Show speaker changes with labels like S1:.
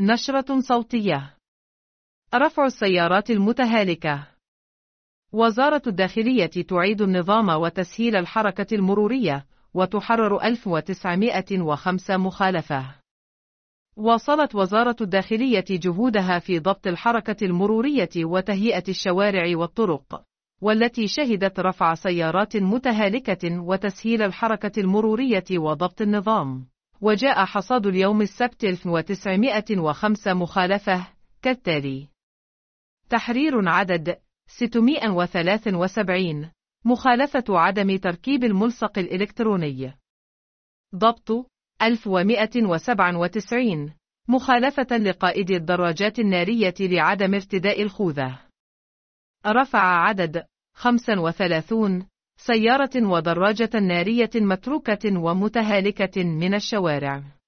S1: نشرة صوتية. رفع السيارات المتهالكة. وزارة الداخلية تعيد النظام وتسهيل الحركة المرورية، وتحرر 1905 مخالفة. واصلت وزارة الداخلية جهودها في ضبط الحركة المرورية وتهيئة الشوارع والطرق، والتي شهدت رفع سيارات متهالكة وتسهيل الحركة المرورية وضبط النظام. وجاء حصاد اليوم السبت 1905 مخالفة كالتالي: تحرير عدد 673 مخالفة عدم تركيب الملصق الإلكتروني. ضبط 1197 مخالفة لقائد الدراجات النارية لعدم ارتداء الخوذة. رفع عدد 35 سيارة ودراجة نارية متروكة ومتهالكة من الشوارع.